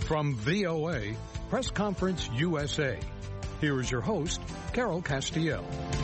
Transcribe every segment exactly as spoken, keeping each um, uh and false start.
From V O A, Press Conference U S A, here is your host, Carol Castiel.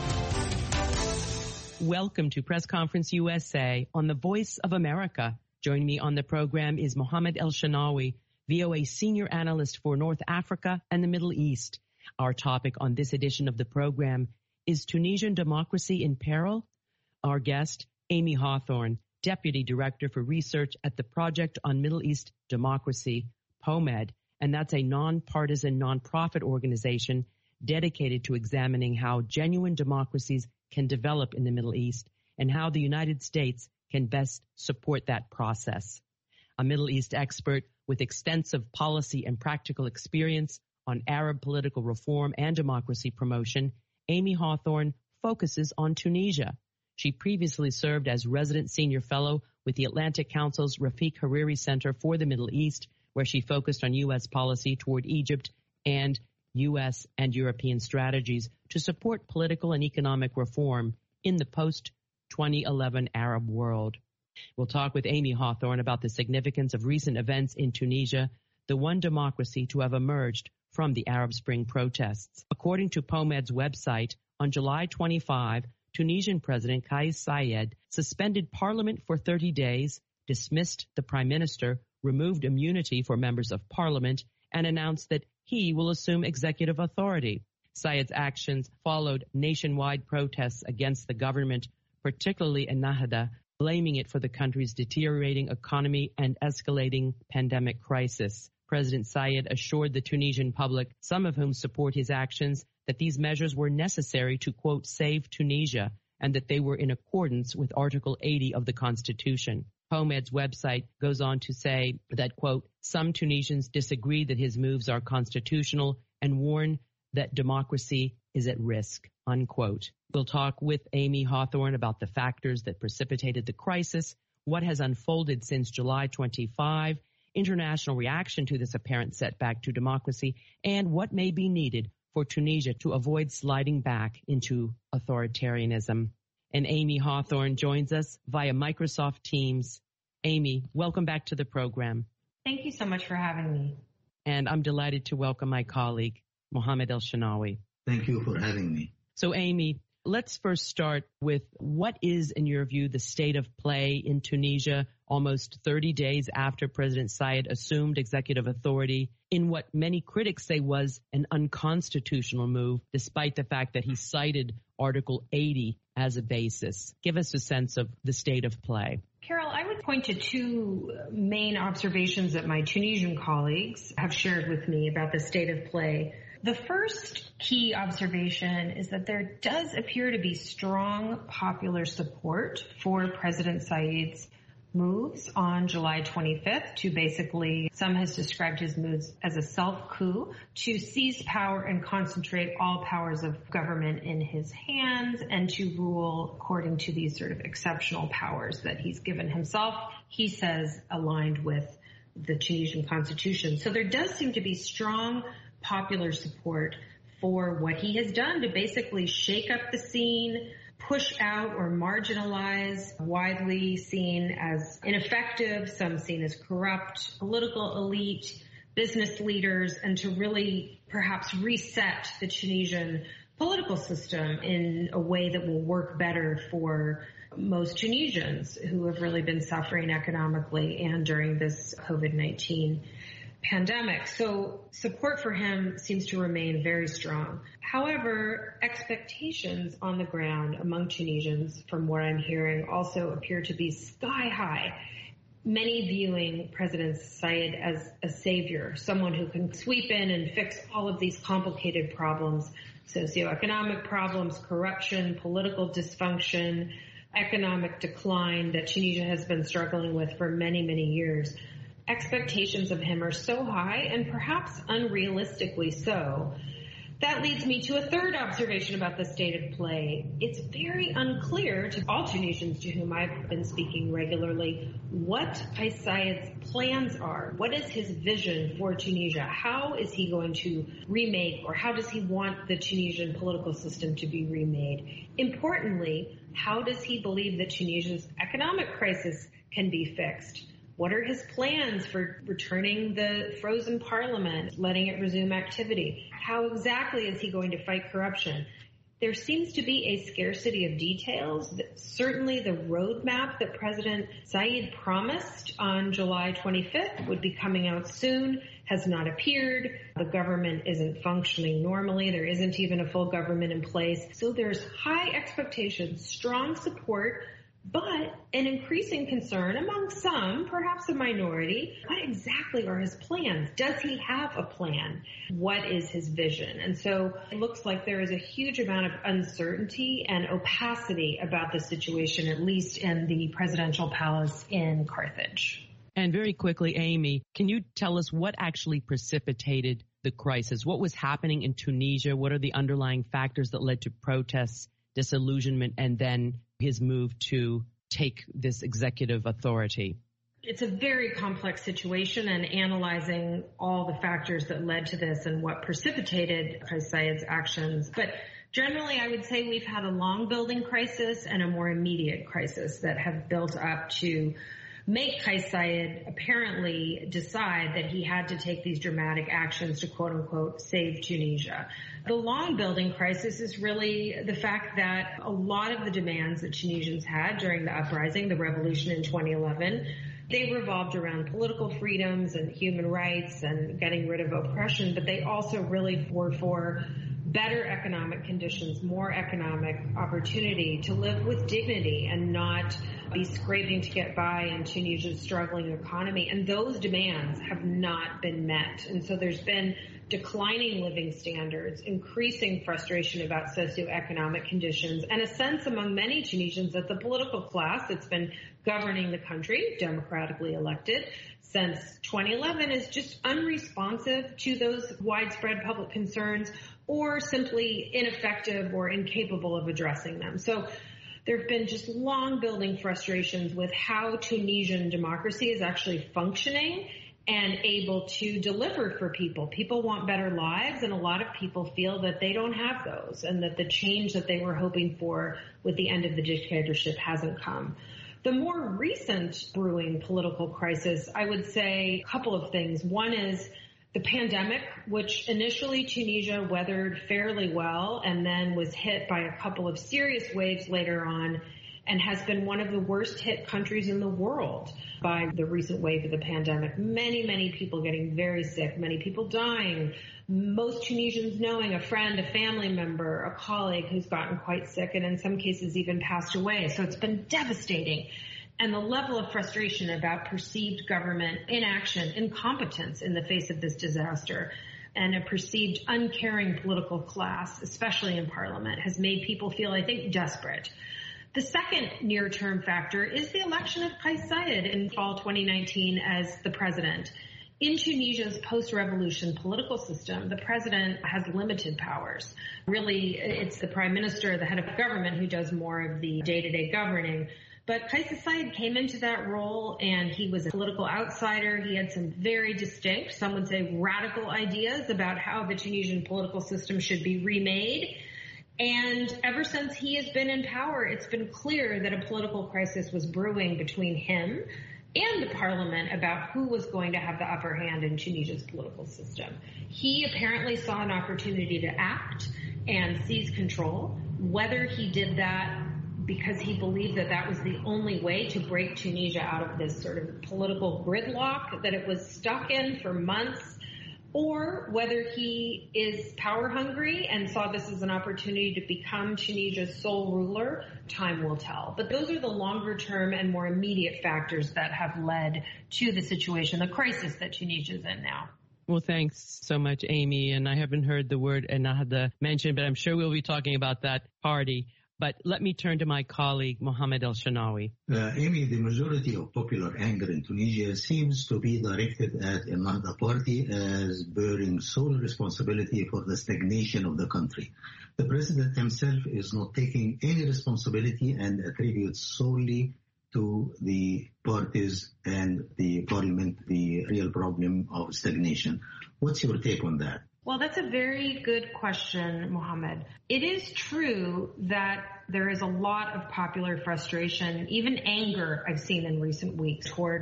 Welcome to Press Conference U S A on the Voice of America. Joining me on the program is Mohammed El-Shenawy, V O A Senior Analyst for North Africa and the Middle East. Our topic on this edition of the program is Tunisian democracy in peril? Our guest, Amy Hawthorne, Deputy Director for Research at the Project on Middle East Democracy, POMED, and that's a nonpartisan nonprofit organization dedicated to examining how genuine democracies can develop in the Middle East and how the United States can best support that process. A Middle East expert with extensive policy and practical experience on Arab political reform and democracy promotion, Amy Hawthorne focuses on Tunisia. She previously served as resident senior fellow with the Atlantic Council's Rafiq Hariri Center for the Middle East, where she focused on U S policy toward Egypt and U S and European strategies to support political and economic reform in the post twenty eleven Arab world. We'll talk with Amy Hawthorne about the significance of recent events in Tunisia, the one democracy to have emerged from the Arab Spring protests. According to POMED's website, on July twenty-fifth, Tunisian President Kais Saied suspended parliament for thirty days, dismissed the prime minister, removed immunity for members of parliament, and announced that he will assume executive authority. Saied's actions followed nationwide protests against the government, particularly in Nahda, blaming it for the country's deteriorating economy and escalating pandemic crisis. President Saied assured the Tunisian public, some of whom support his actions, that these measures were necessary to, quote, save Tunisia, and that they were in accordance with Article eighty of the Constitution. POMED's website goes on to say that, quote, some Tunisians disagree that his moves are constitutional and warn that democracy is at risk, unquote. We'll talk with Amy Hawthorne about the factors that precipitated the crisis, what has unfolded since July twenty-fifth, international reaction to this apparent setback to democracy, and what may be needed for Tunisia to avoid sliding back into authoritarianism. And Amy Hawthorne joins us via Microsoft Teams. Amy, welcome back to the program. Thank you so much for having me. And I'm delighted to welcome my colleague, Mohammed El-Shenawy. Thank you for having me. So, Amy, let's first start with what is, in your view, the state of play in Tunisia almost thirty days after President Saied assumed executive authority in what many critics say was an unconstitutional move, despite the fact that he cited Article eighty as a basis. Give us a sense of the state of play. Carol, I would point to two main observations that my Tunisian colleagues have shared with me about the state of play. The first key observation is that there does appear to be strong popular support for President Saied's moves on July twenty-fifth to basically, some has described his moves as a self-coup, to seize power and concentrate all powers of government in his hands and to rule according to these sort of exceptional powers that he's given himself, he says, aligned with the Tunisian constitution. So there does seem to be strong popular support for what he has done to basically shake up the scene, push out or marginalize widely seen as ineffective, some seen as corrupt, political elite, business leaders, and to really perhaps reset the Tunisian political system in a way that will work better for most Tunisians who have really been suffering economically and during this COVID nineteen pandemic. So support for him seems to remain very strong. However, expectations on the ground among Tunisians, from what I'm hearing, also appear to be sky high. Many viewing President Saied as a savior, someone who can sweep in and fix all of these complicated problems, socioeconomic problems, corruption, political dysfunction, economic decline that Tunisia has been struggling with for many, many years. Expectations of him are so high, and perhaps unrealistically so. That leads me to a third observation about the state of play. It's very unclear to all Tunisians to whom I've been speaking regularly what Kais Saied's plans are. What is his vision for Tunisia? How is he going to remake, or how does he want the Tunisian political system to be remade? Importantly, how does he believe that Tunisia's economic crisis can be fixed? What are his plans for returning the frozen parliament, letting it resume activity? How exactly is he going to fight corruption? There seems to be a scarcity of details. Certainly the roadmap that President Saeed promised on July twenty-fifth would be coming out soon has not appeared. The government isn't functioning normally. There isn't even a full government in place. So there's high expectations, strong support, but an increasing concern among some, perhaps a minority. What exactly are his plans? Does he have a plan? What is his vision? And so it looks like there is a huge amount of uncertainty and opacity about the situation, at least in the presidential palace in Carthage. And very quickly, Amy, can you tell us what actually precipitated the crisis? What was happening in Tunisia? What are the underlying factors that led to protests, disillusionment, and then his move to take this executive authority? It's a very complex situation, and analyzing all the factors that led to this and what precipitated Kais Saied's actions. But generally, I would say we've had a long building crisis and a more immediate crisis that have built up to make Kais Saied apparently decide that he had to take these dramatic actions to, quote unquote, save Tunisia. The long building crisis is really the fact that a lot of the demands that Tunisians had during the uprising, the revolution in twenty eleven, they revolved around political freedoms and human rights and getting rid of oppression, but they also really were for better economic conditions, more economic opportunity to live with dignity and not be scraping to get by in Tunisia's struggling economy. And those demands have not been met. And so there's been declining living standards, increasing frustration about socioeconomic conditions, and a sense among many Tunisians that the political class that's been governing the country, democratically elected, since twenty eleven is just unresponsive to those widespread public concerns or simply ineffective or incapable of addressing them. So there have been just long building frustrations with how Tunisian democracy is actually functioning and able to deliver for people. People want better lives, and a lot of people feel that they don't have those and that the change that they were hoping for with the end of the dictatorship hasn't come. The more recent brewing political crisis, I would say a couple of things. One is the pandemic, which initially Tunisia weathered fairly well and then was hit by a couple of serious waves later on and has been one of the worst hit countries in the world by the recent wave of the pandemic. Many, many people getting very sick, many people dying, most Tunisians knowing a friend, a family member, a colleague who's gotten quite sick and in some cases even passed away. So it's been devastating. And the level of frustration about perceived government inaction, incompetence in the face of this disaster, and a perceived uncaring political class, especially in parliament, has made people feel, I think, desperate. The second near-term factor is the election of Kais Saied in fall twenty nineteen as the president. In Tunisia's post-revolution political system, the president has limited powers. Really, it's the prime minister, the head of government, who does more of the day-to-day governing. But Kais Saied came into that role, and he was a political outsider. He had some very distinct, some would say radical ideas about how the Tunisian political system should be remade. And ever since he has been in power, it's been clear that a political crisis was brewing between him and the parliament about who was going to have the upper hand in Tunisia's political system. He apparently saw an opportunity to act and seize control. Whether he did that because he believed that that was the only way to break Tunisia out of this sort of political gridlock that it was stuck in for months, or whether he is power hungry and saw this as an opportunity to become Tunisia's sole ruler, time will tell. But those are the longer term and more immediate factors that have led to the situation, the crisis that Tunisia is in now. Well, thanks so much, Amy. And I haven't heard the word Ennahda mentioned, but I'm sure we'll be talking about that party. But let me turn to my colleague, Mohamed Elshanawy. Uh, Amy, the majority of popular anger in Tunisia seems to be directed at Ennahda party as bearing sole responsibility for the stagnation of the country. The president himself is not taking any responsibility and attributes solely to the parties and the parliament the real problem of stagnation. What's your take on that? Well, that's a very good question, Mohammed. It is true that there is a lot of popular frustration, even anger I've seen in recent weeks toward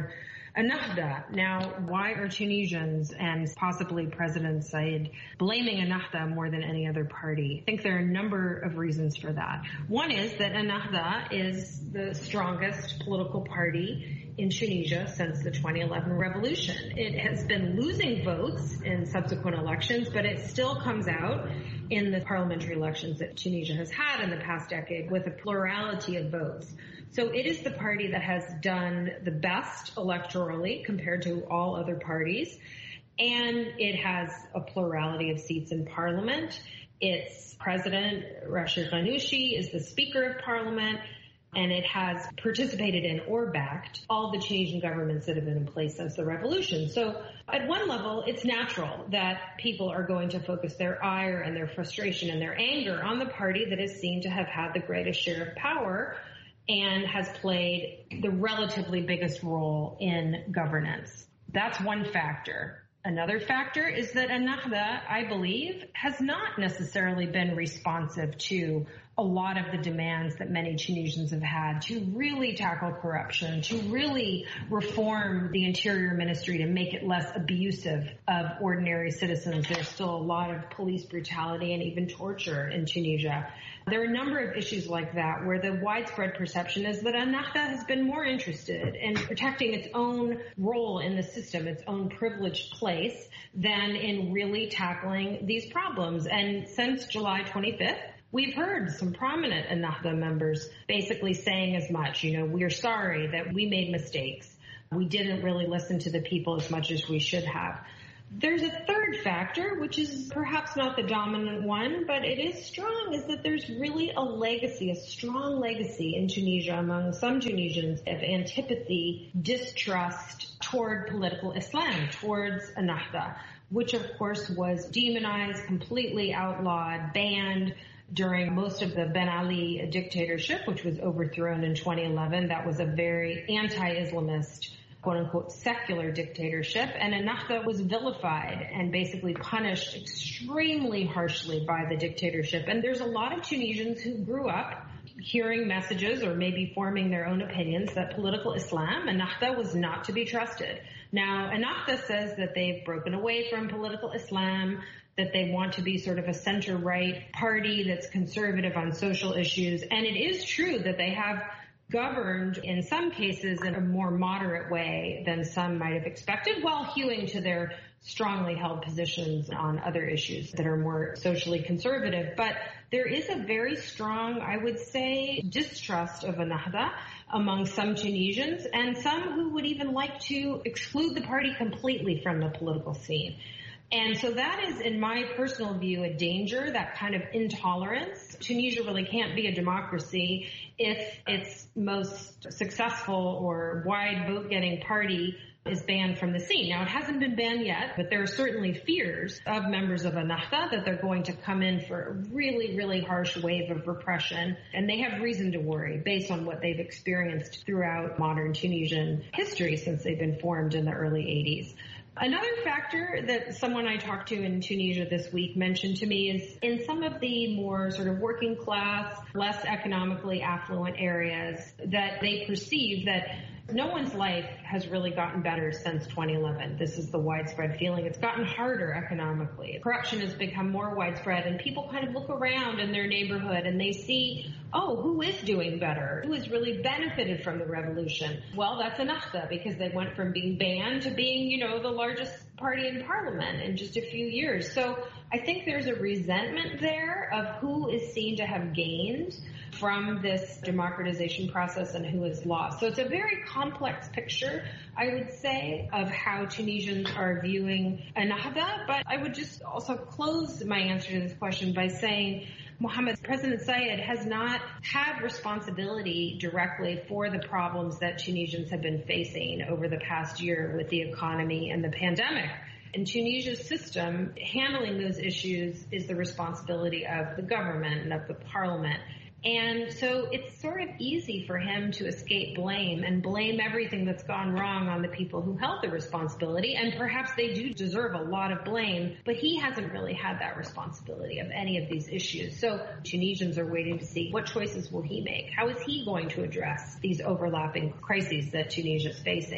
Ennahda. Now, why are Tunisians and possibly President Said blaming Ennahda more than any other party? I think there are a number of reasons for that. One is that Ennahda is the strongest political party in Tunisia since the twenty eleven revolution. It has been losing votes in subsequent elections, but it still comes out in the parliamentary elections that Tunisia has had in the past decade with a plurality of votes. So it is the party that has done the best electorally compared to all other parties, and it has a plurality of seats in parliament. Its president, Rachid Ghannouchi, is the Speaker of Parliament, and it has participated in or backed all the Tunisian governments that have been in place since the revolution. So at one level, it's natural that people are going to focus their ire and their frustration and their anger on the party that is seen to have had the greatest share of power and has played the relatively biggest role in governance. That's one factor. Another factor is that Ennahda, I believe, has not necessarily been responsive to a lot of the demands that many Tunisians have had to really tackle corruption, to really reform the Interior Ministry to make it less abusive of ordinary citizens. There's still a lot of police brutality and even torture in Tunisia. There are a number of issues like that where the widespread perception is that Ennahda has been more interested in protecting its own role in the system, its own privileged place, than in really tackling these problems. And since July twenty-fifth, we've heard some prominent Ennahda members basically saying as much. You know, we're sorry that we made mistakes. We didn't really listen to the people as much as we should have. There's a third factor, which is perhaps not the dominant one, but it is strong, is that there's really a legacy, a strong legacy in Tunisia among some Tunisians of antipathy, distrust toward political Islam, towards Ennahda, which of course was demonized, completely outlawed, banned during most of the Ben Ali dictatorship, which was overthrown in twenty eleven. That was a very anti-Islamist, quote-unquote, secular dictatorship, and Ennahda was vilified and basically punished extremely harshly by the dictatorship. And there's a lot of Tunisians who grew up hearing messages or maybe forming their own opinions that political Islam, Ennahda, was not to be trusted. Now, Ennahda says that they've broken away from political Islam, that they want to be sort of a center-right party that's conservative on social issues. And it is true that they have governed in some cases in a more moderate way than some might have expected, while hewing to their strongly held positions on other issues that are more socially conservative. But there is a very strong, I would say, distrust of Ennahda among some Tunisians, and some who would even like to exclude the party completely from the political scene. And so that is, in my personal view, a danger, that kind of intolerance. Tunisia really can't be a democracy if its most successful or wide vote-getting party is banned from the scene. Now, it hasn't been banned yet, but there are certainly fears of members of Ennahda that they're going to come in for a really, really harsh wave of repression. And they have reason to worry based on what they've experienced throughout modern Tunisian history since they've been formed in the early eighties. Another factor that someone I talked to in Tunisia this week mentioned to me is in some of the more sort of working class, less economically affluent areas, that they perceive that no one's life has really gotten better since twenty eleven. This is the widespread feeling. It's gotten harder economically. Corruption has become more widespread, and people kind of look around in their neighborhood and they see, oh, who is doing better? Who has really benefited from the revolution? Well, that's Ennahda, because they went from being banned to being, you know, the largest party in parliament in just a few years. So I think there's a resentment there of who is seen to have gained from this democratization process and who has lost. So it's a very complex picture, I would say, of how Tunisians are viewing Ennahda. But I would just also close my answer to this question by saying Mohammed, President Said has not had responsibility directly for the problems that Tunisians have been facing over the past year with the economy and the pandemic. In Tunisia's system, handling those issues is the responsibility of the government and of the parliament. And so it's sort of easy for him to escape blame and blame everything that's gone wrong on the people who held the responsibility. And perhaps they do deserve a lot of blame, but he hasn't really had that responsibility of any of these issues. So Tunisians are waiting to see what choices will he make? How is he going to address these overlapping crises that Tunisia is facing?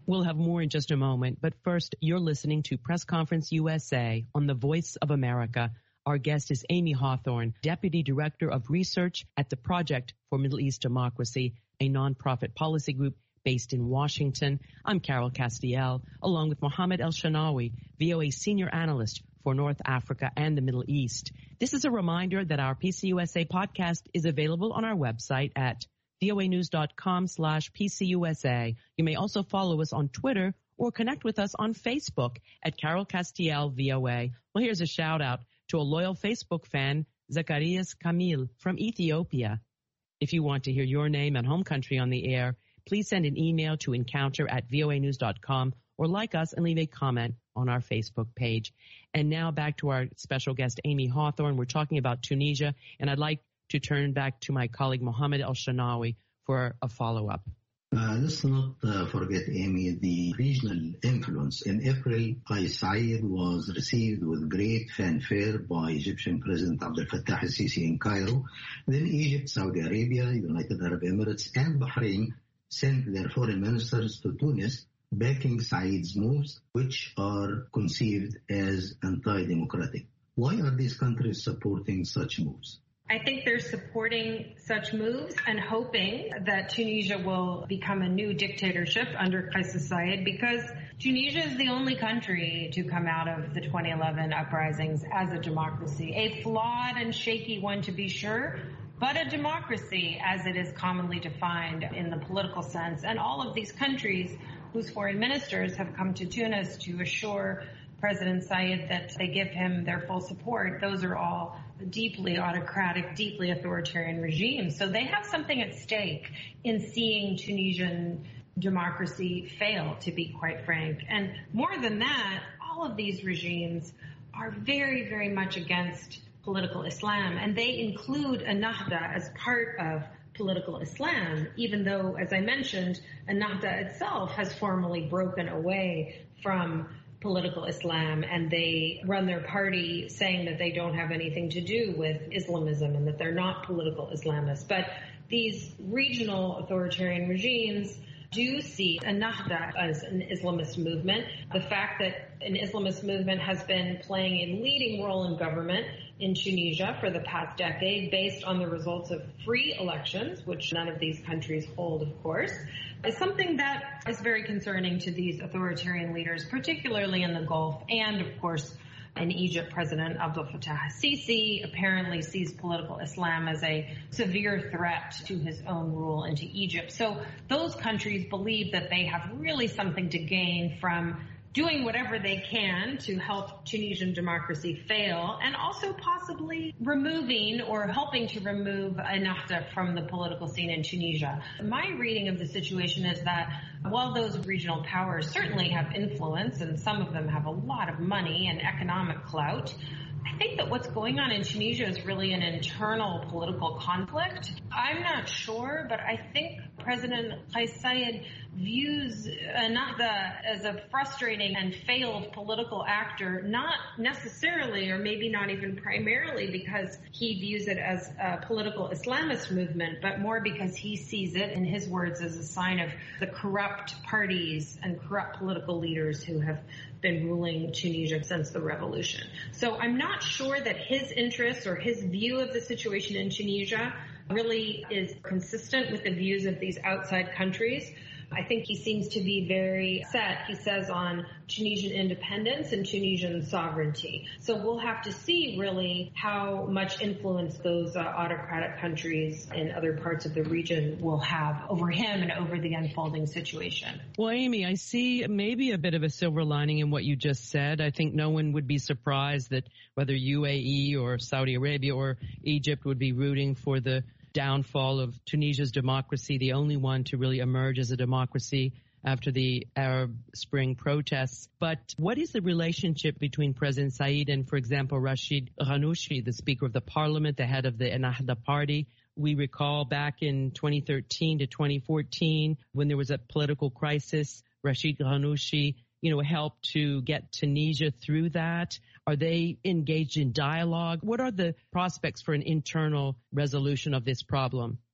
We'll have more in just a moment, but first, you're listening to Press Conference U S A on the Voice of America. Our guest is Amy Hawthorne, Deputy Director of Research at the Project for Middle East Democracy, a nonprofit policy group based in Washington. I'm Carol Castiel, along with Mohammed El-Shanawi, V O A Senior Analyst for North Africa and the Middle East. This is a reminder that our P C U S A podcast is available on our website at voanews.com slash PCUSA. You may also follow us on Twitter or connect with us on Facebook at Carol Castiel V O A. Well, here's a shout out to a loyal Facebook fan, Zacharias Kamil from Ethiopia. If you want to hear your name and home country on the air, please send an email to encounter at voanews dot com or like us and leave a comment on our Facebook page. And now back to our special guest, Amy Hawthorne. We're talking about Tunisia, and I'd like to turn back to my colleague Mohammed El-Shanawi for a follow-up. Uh, let's not uh, forget, Amy, the regional influence. In April, Qais Said was received with great fanfare by Egyptian President Abdel Fattah al-Sisi in Cairo. Then Egypt, Saudi Arabia, United Arab Emirates, and Bahrain sent their foreign ministers to Tunis, backing Said's moves, which are conceived as anti-democratic. Why are these countries supporting such moves? I think they're supporting such moves and hoping that Tunisia will become a new dictatorship under Qais Said, because Tunisia is the only country to come out of the twenty eleven uprisings as a democracy. A flawed and shaky one, to be sure, but a democracy as it is commonly defined in the political sense. And all of these countries whose foreign ministers have come to Tunis to assure President Said that they give him their full support, those are all deeply autocratic, deeply authoritarian regimes. So they have something at stake in seeing Tunisian democracy fail, to be quite frank. And more than that, all of these regimes are very, very much against political Islam, and they include Ennahda as part of political Islam, even though, as I mentioned, Ennahda itself has formally broken away from political Islam, and they run their party saying that they don't have anything to do with Islamism and that they're not political Islamists. But these regional authoritarian regimes do see Ennahda as an Islamist movement. The fact that an Islamist movement has been playing a leading role in government in Tunisia for the past decade based on the results of free elections, which none of these countries hold, of course, is something that is very concerning to these authoritarian leaders, particularly in the Gulf. And, of course, in Egypt, President Abdel Fattah al-Sisi apparently sees political Islam as a severe threat to his own rule into Egypt. So those countries believe that they have really something to gain from doing whatever they can to help Tunisian democracy fail, and also possibly removing or helping to remove Ennahda from the political scene in Tunisia. My reading of the situation is that while those regional powers certainly have influence, and some of them have a lot of money and economic clout, I think that what's going on in Tunisia is really an internal political conflict. I'm not sure, but I think President Qais Said views Ennahda as a frustrating and failed political actor, not necessarily, or maybe not even primarily, because he views it as a political Islamist movement, but more because he sees it, in his words, as a sign of the corrupt parties and corrupt political leaders who have been ruling Tunisia since the revolution. So I'm not sure that his interests or his view of the situation in Tunisia really is consistent with the views of these outside countries. I think he seems to be very set, he says, on Tunisian independence and Tunisian sovereignty. So we'll have to see really how much influence those uh, autocratic countries in other parts of the region will have over him and over the unfolding situation. Well, Amy, I see maybe a bit of a silver lining in what you just said. I think no one would be surprised that whether U A E or Saudi Arabia or Egypt would be rooting for the downfall of Tunisia's democracy, the only one to really emerge as a democracy after the Arab Spring protests. But what is the relationship between President Said and, for example, Rashid Ghannouchi, the Speaker of the Parliament, the head of the Ennahda party? We recall back in twenty thirteen to twenty fourteen, when there was a political crisis, Rashid Ghannouchi, you know, helped to get Tunisia through that. Are they engaged in dialogue? What are the prospects for an internal resolution of this problem?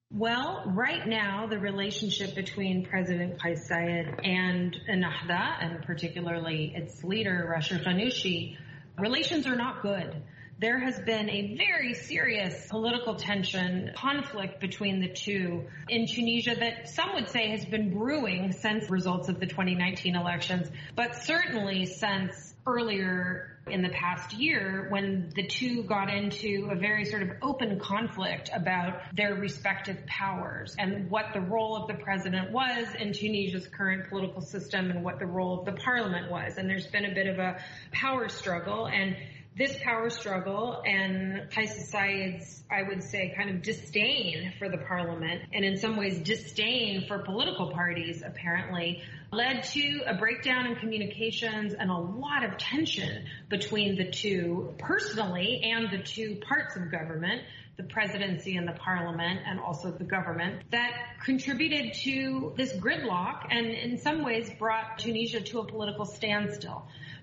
Well, right now, the relationship between President Kais Saied and Ennahda, and particularly its leader, Rashid Ghannouchi, relations are not good. There has been a very serious political tension, conflict between the two in Tunisia that some would say has been brewing since results of the twenty nineteen elections, but certainly since earlier in the past year when the two got into a very sort of open conflict about their respective powers and what the role of the president was in Tunisia's current political system and what the role of the parliament was. And there's been a bit of a power struggle, and this power struggle and Kais Saied's, I would say, kind of disdain for the parliament and in some ways disdain for political parties, apparently, led to a breakdown in communications and a lot of tension between the two personally and the two parts of government, the presidency and the parliament and also the government, that contributed to this gridlock and in some ways brought Tunisia to a political standstill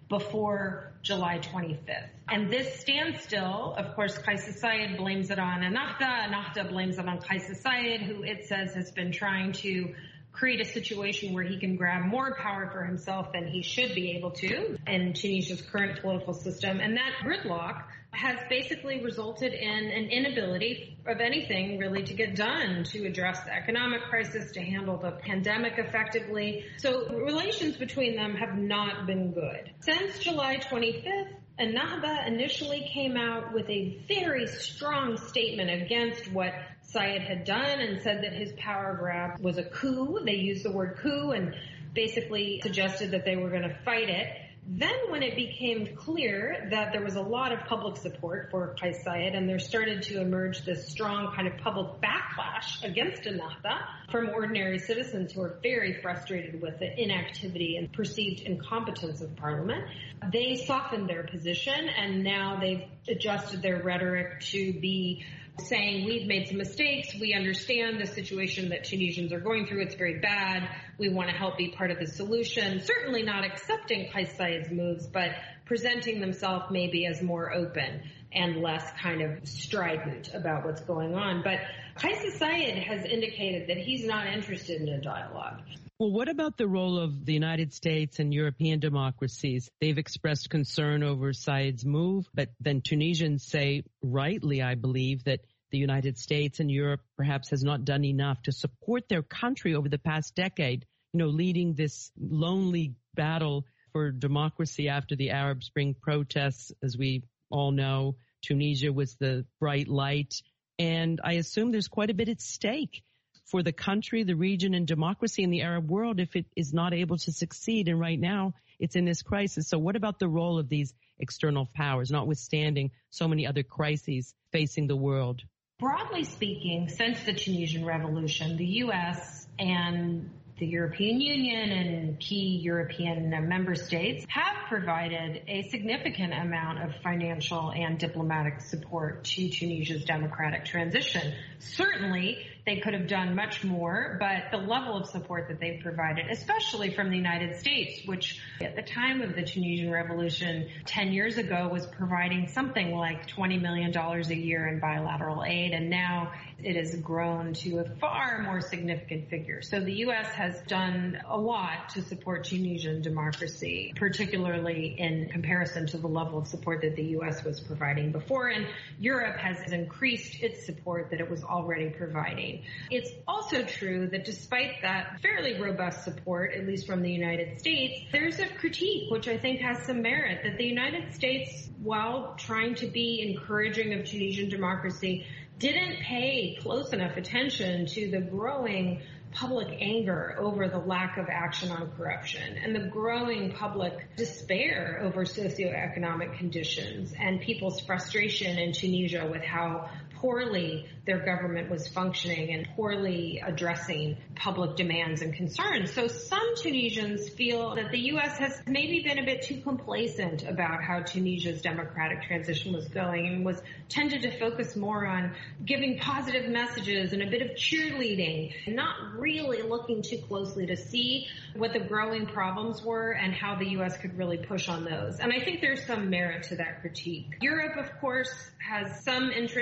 before July twenty-fifth. And this standstill, of course, Kais Saied blames it on Ennahda. Ennahda blames it on Kais Saied, who it says has been trying to create a situation where he can grab more power for himself than he should be able to in Tunisia's current political system. And that gridlock has basically resulted in an inability of anything really to get done to address the economic crisis, to handle the pandemic effectively. So relations between them have not been good. Since July twenty-fifth, Ennahda initially came out with a very strong statement against what Saied had done and said that his power grab was a coup. They used the word coup and basically suggested that they were going to fight it. Then when it became clear that there was a lot of public support for Kais Saied and there started to emerge this strong kind of public backlash against Ennahda from ordinary citizens who are very frustrated with the inactivity and perceived incompetence of parliament, they softened their position and now they've adjusted their rhetoric to be saying we've made some mistakes, we understand the situation that Tunisians are going through, it's very bad, we want to help be part of the solution. Certainly not accepting Kais Saied's moves, but presenting themselves maybe as more open and less kind of strident about what's going on. But Kais Saied has indicated that he's not interested in a dialogue. Well, what about the role of the United States and European democracies? They've expressed concern over Saied's move, but then Tunisians say, rightly, I believe, that the United States and Europe perhaps has not done enough to support their country over the past decade, you know, leading this lonely battle for democracy after the Arab Spring protests. As we all know, Tunisia was the bright light, and I assume there's quite a bit at stake for the country, the region, and democracy in the Arab world if it is not able to succeed. And right now, it's in this crisis. So what about the role of these external powers, notwithstanding so many other crises facing the world? Broadly speaking, since the Tunisian Revolution, the U S and the European Union and key European member states have provided a significant amount of financial and diplomatic support to Tunisia's democratic transition. Certainly, they could have done much more, but the level of support that they've provided, especially from the United States, which at the time of the Tunisian Revolution ten years ago was providing something like twenty million dollars a year in bilateral aid, and now it has grown to a far more significant figure. So the U S has done a lot to support Tunisian democracy, particularly in comparison to the level of support that the U S was providing before, and Europe has increased its support that it was already providing. It's also true that despite that fairly robust support, at least from the United States, there's a critique, which I think has some merit, that the United States, while trying to be encouraging of Tunisian democracy, didn't pay close enough attention to the growing public anger over the lack of action on corruption and the growing public despair over socioeconomic conditions and people's frustration in Tunisia with how poorly their government was functioning and poorly addressing public demands and concerns. So some Tunisians feel that the U S has maybe been a bit too complacent about how Tunisia's democratic transition was going and was tended to focus more on giving positive messages and a bit of cheerleading, not really looking too closely to see what the growing problems were and how the U S could really push on those. And I think there's some merit to that critique. Europe, of course, has some interest in Tunisia.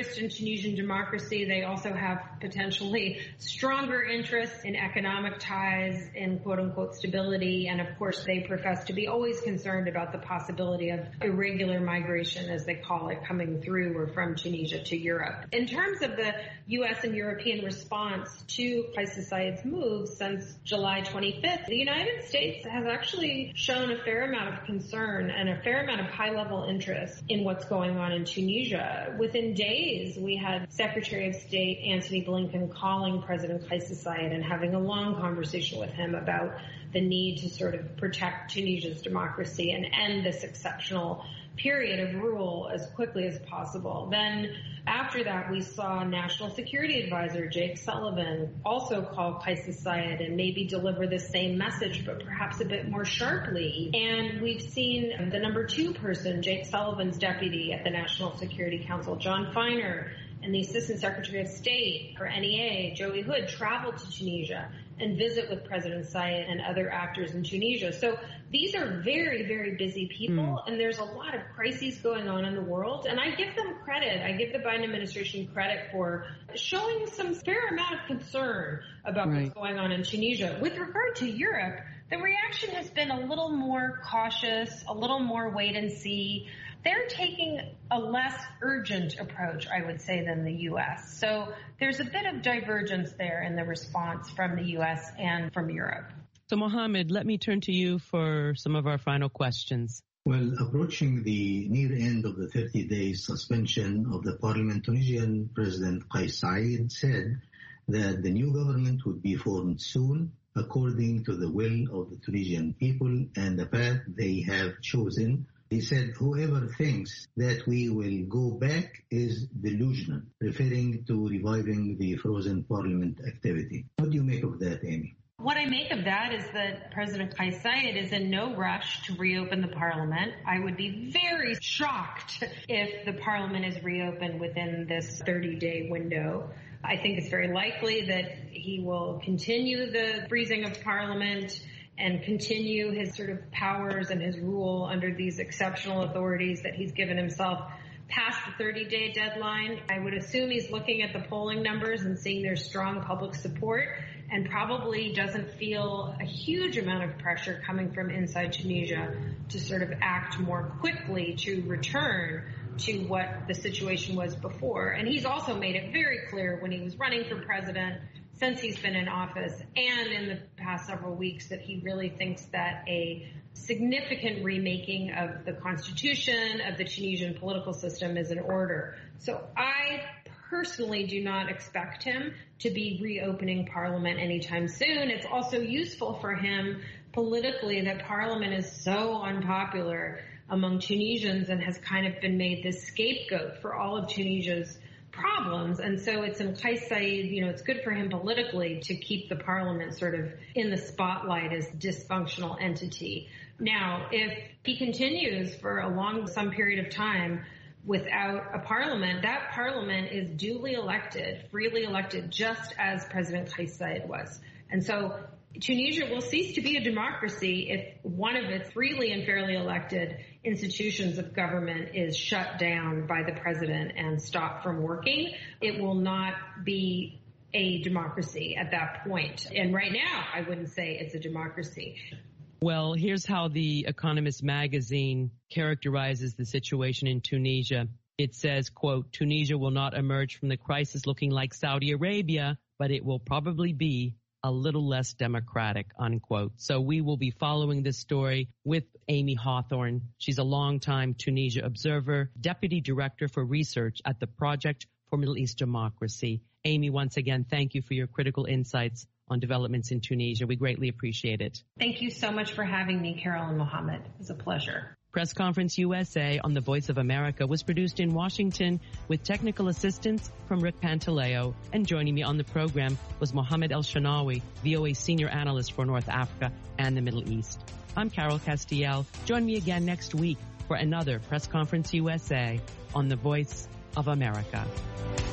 Tunisian democracy. They also have potentially stronger interests in economic ties, in quote-unquote stability, and of course they profess to be always concerned about the possibility of irregular migration, as they call it, coming through or from Tunisia to Europe. In terms of the U S and European response to Kais Saied's move since July twenty-fifth, the United States has actually shown a fair amount of concern and a fair amount of high-level interest in what's going on in Tunisia. Within days, we had Secretary of State Antony Blinken calling President Kais Saied and having a long conversation with him about the need to sort of protect Tunisia's democracy and end this exceptional period of rule as quickly as possible. Then after that, we saw National Security Advisor Jake Sullivan also call Kais Saied and maybe deliver the same message, but perhaps a bit more sharply. And we've seen the number two person, Jake Sullivan's deputy at the National Security Council, John Feiner, and the Assistant Secretary of State for N E A, Joey Hood, travel to Tunisia and visit with President Saied and other actors in Tunisia. So these are very, very busy people, mm. and there's a lot of crises going on in the world. And I give them credit. I give the Biden administration credit for showing some fair amount of concern about right. what's going on in Tunisia. With regard to Europe, the reaction has been a little more cautious, a little more wait and see. They're taking a less urgent approach, I would say, than the U S. So there's a bit of divergence there in the response from the U S and from Europe. So, Mohammed, let me turn to you for some of our final questions. Well, approaching the near end of the thirty-day suspension of the parliament, Tunisian President Kais Saied said that the new government would be formed soon, according to the will of the Tunisian people and the path they have chosen. He said, whoever thinks that we will go back is delusional, referring to reviving the frozen parliament activity. What do you make of that, Amy? What I make of that is that President Kais Saied is in no rush to reopen the parliament. I would be very shocked if the parliament is reopened within this thirty-day window. I think it's very likely that he will continue the freezing of parliament and continue his sort of powers and his rule under these exceptional authorities that he's given himself past the thirty-day deadline. I would assume he's looking at the polling numbers and seeing there's strong public support and probably doesn't feel a huge amount of pressure coming from inside Tunisia to sort of act more quickly to return to what the situation was before. And he's also made it very clear when he was running for president, since he's been in office, and in the past several weeks, that he really thinks that a significant remaking of the constitution, of the Tunisian political system is in order. So I personally do not expect him to be reopening parliament anytime soon. It's also useful for him politically that parliament is so unpopular among Tunisians and has kind of been made this scapegoat for all of Tunisia's problems. And so it's in Kais Saied, you know, it's good for him politically to keep the parliament sort of in the spotlight as dysfunctional entity. Now, if he continues for a long, some period of time without a parliament, that parliament is duly elected, freely elected, just as President Kais Saied was. And so Tunisia will cease to be a democracy if one of its freely and fairly elected institutions of government is shut down by the president and stopped from working. It will not be a democracy at that point. And right now, I wouldn't say it's a democracy. Well, here's how The Economist magazine characterizes the situation in Tunisia. It says, quote, Tunisia will not emerge from the crisis looking like Saudi Arabia, but it will probably be a little less democratic, unquote. So we will be following this story with Amy Hawthorne. She's a longtime Tunisia observer, deputy director for research at the Project for Middle East Democracy. Amy, once again, thank you for your critical insights on developments in Tunisia. We greatly appreciate it. Thank you so much for having me, Carol and Mohammed. It was a pleasure. Press Conference U S A on the Voice of America was produced in Washington with technical assistance from Rick Pantaleo. And joining me on the program was Mohammed El-Shanawi, V O A senior analyst for North Africa and the Middle East. I'm Carol Castiel. Join me again next week for another Press Conference U S A on the Voice of America.